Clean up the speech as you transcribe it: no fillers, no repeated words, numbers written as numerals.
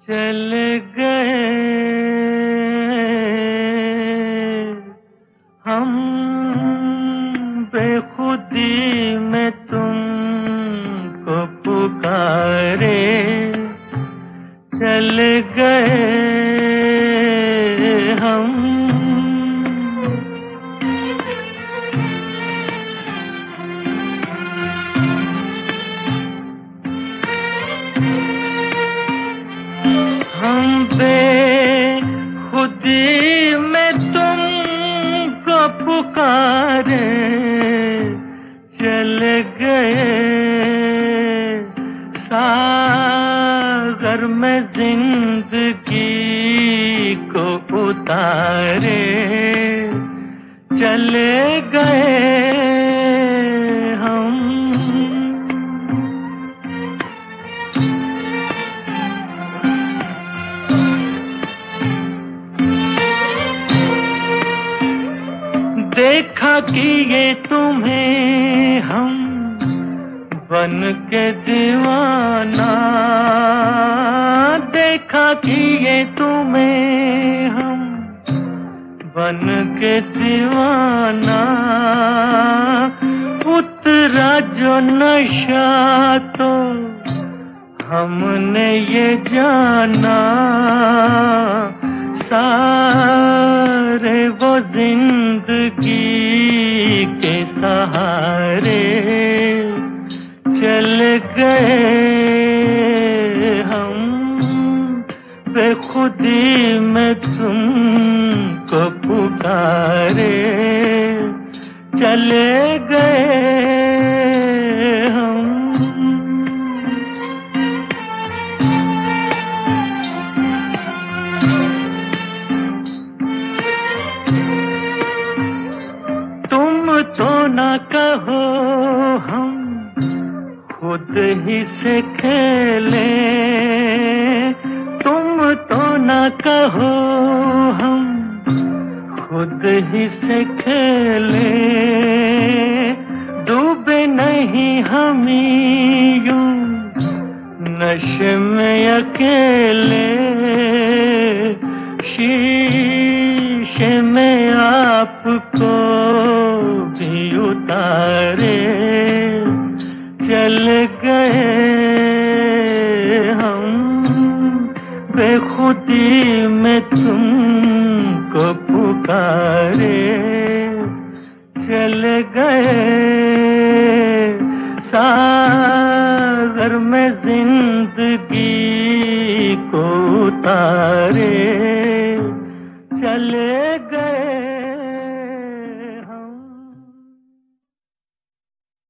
चले गए हम बेखुदी में तुमको पुकारे, चले गए हम बेखुदी में तुमको पुकारे, चले गए सागर में जिंदगी को उतारे, चले गए हम। देखा कि ये तुम्हें हम बन के दीवाना, देखा कि ये तुम्हें हम बन के दीवाना, उतरा जो नशा तो हमने ये जाना, सारे वो जिंदगी के सहारे चले गए हम, बेखुदी में तुमको पुकारे, चले गए हम। तो ना कहो हम खुद ही से खेले, तुम तो ना कहो हम खुद ही से खेले, डूबे नहीं हम यूं नशे में अकेले, शीशे में आपको भी उतारे, चल गए हम बेखुदी में तुमको पुकारे, चल गए सागर में जिंदगी को उतारे, चले